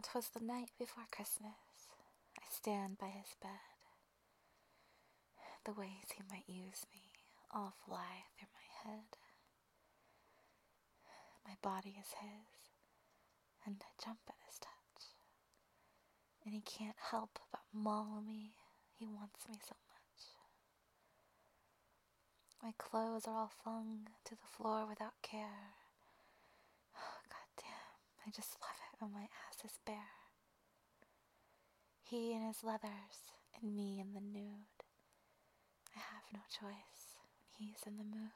'Twas the night before Christmas. I stand by his bed. The ways he might use me all fly through my head. My body is his, and I jump at his touch. And he can't help but maul me. He wants me so much. My clothes are all flung to the floor without care. Oh, goddamn, I just love it when my ass is bare. He in his leathers, and me in the nude. I have no choice when he's in the mood.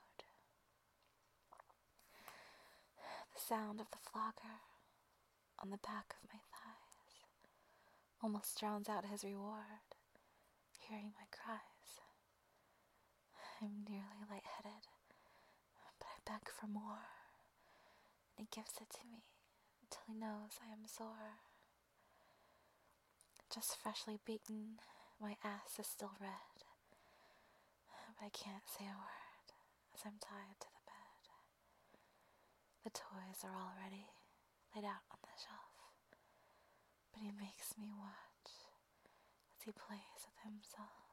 The sound of the flogger on the back of my thighs almost drowns out his reward, hearing my cries. I'm nearly lightheaded, but I beg for more, and he gives it to me until he knows I am sore. Just freshly beaten, my ass is still red, but I can't say a word as I'm tied to the bed. The toys are already laid out on the shelf, but he makes me watch as he plays with himself.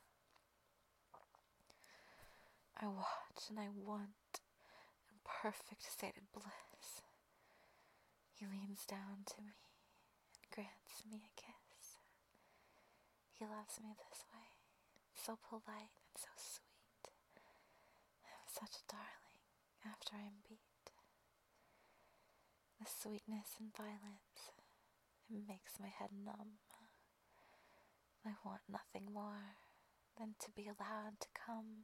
I watch and I want in perfect sated bliss. He leans down to me and grants me a kiss. He loves me this way, so polite and so sweet. I'm such a darling after I'm beat. The sweetness and violence, it makes my head numb. I want nothing more than to be allowed to come.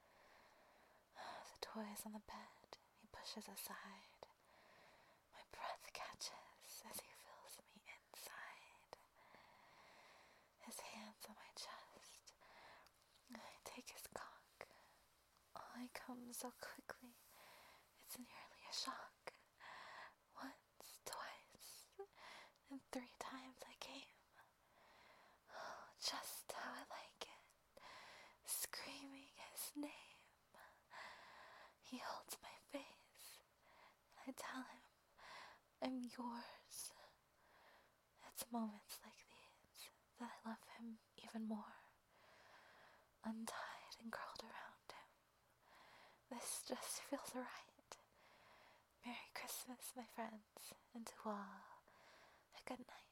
The toys on the bed he pushes aside. My breath catches as he fills me inside. His hands on my chest. I take his cock. I come so quickly, it's nearly a shock. Once, twice, and 3 times I came. Oh, just how I like it, screaming his name. He holds my face, and I tell him I'm yours. It's moments like these that I love him even more. Untied and curled around him. This just feels right. Merry Christmas, my friends, and to all, a good night.